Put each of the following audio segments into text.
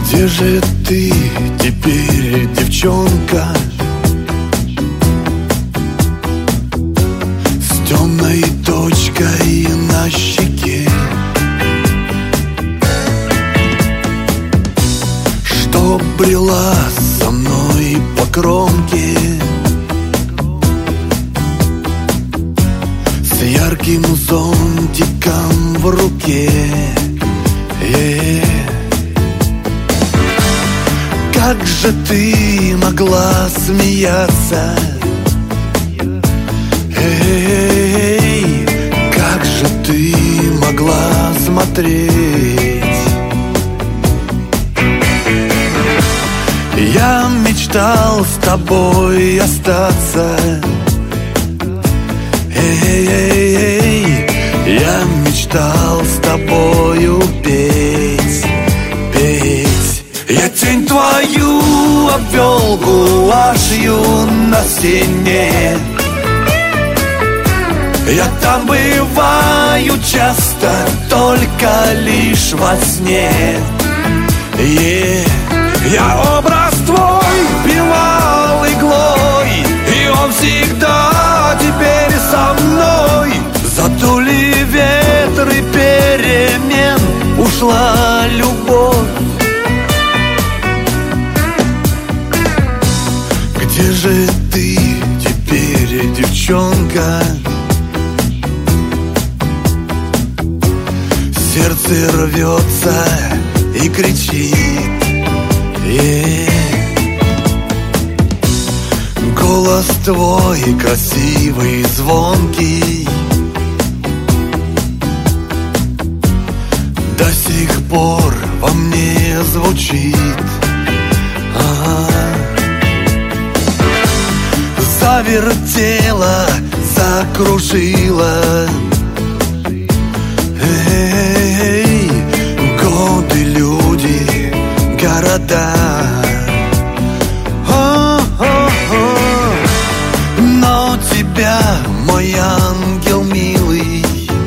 Где же ты теперь, девчонка, с темной точкой на щеке, что брела со мной по кромке с ярким зонтиком в руке? Как же ты могла смеяться? Эй, как же ты могла смотреть? Я мечтал с тобой остаться. Эй, я мечтал с тобою петь, петь. Я тень твою обвел гуашью на стене. Я там бываю часто, только лишь во сне. Я образ твой пивал иглой, и он всегда теперь со мной. Задули ветры перемен, ушла любовь. Где же ты теперь, девчонка? Сердце рвется и кричит. Голос твой красивый, звонкий, до сих пор во мне звучит. Завертела, закружила. Эй, годы, люди, города. Но тебя, мой ангел милый,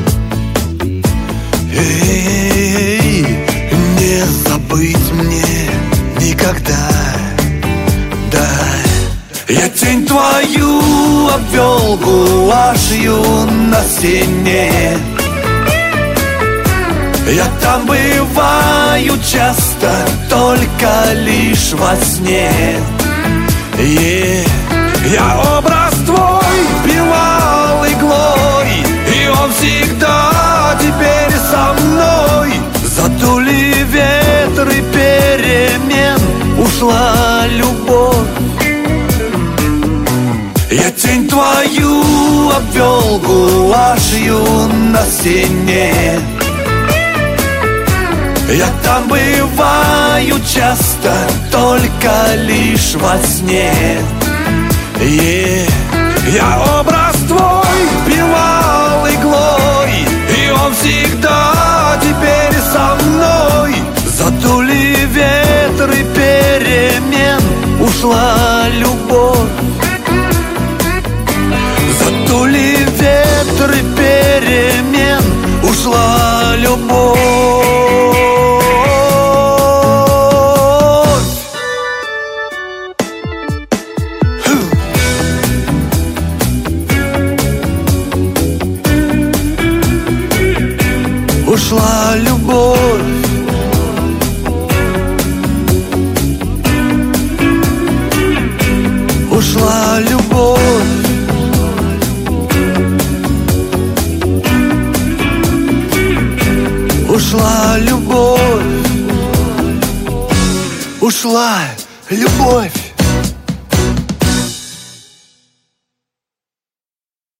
эй, не забыть мне никогда. Да, я тень твою обвел гуашью на стене. Я там бываю часто, только лишь во сне. Я образ твой пивал иглой, и он всегда теперь со мной. Задули ветры перемен, ушла любовь. Я тень твою обвел гуашью на стене. Я там бываю часто, только лишь во сне. Я образ твой пивал иглой, и он всегда теперь со мной. Задули ветры перемен, ушла любовь. Задули ветры перемен, ушла любовь. Ушла любовь. Ушла любовь. Ушла любовь. Ушла любовь.